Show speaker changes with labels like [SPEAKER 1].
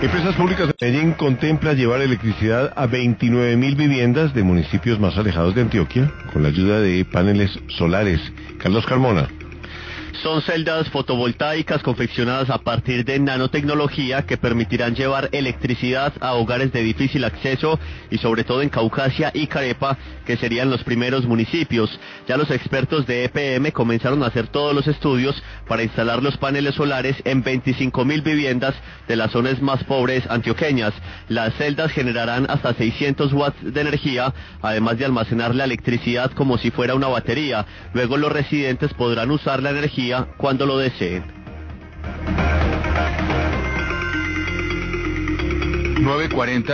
[SPEAKER 1] Empresas Públicas de Medellín contempla llevar electricidad a 29.000 viviendas de municipios más alejados de Antioquia con la ayuda de paneles solares. Carlos Carmona.
[SPEAKER 2] Son celdas fotovoltaicas confeccionadas a partir de nanotecnología que permitirán llevar electricidad a hogares de difícil acceso y sobre todo en Caucasia y Carepa, que serían los primeros municipios. Ya los expertos de EPM comenzaron a hacer todos los estudios para instalar los paneles solares en 25.000 viviendas de las zonas más pobres antioqueñas. Las celdas generarán hasta 600 watts de energía, además de almacenar la electricidad como si fuera una batería. Luego los residentes podrán usar la energía cuando lo deseen.
[SPEAKER 3] 9:40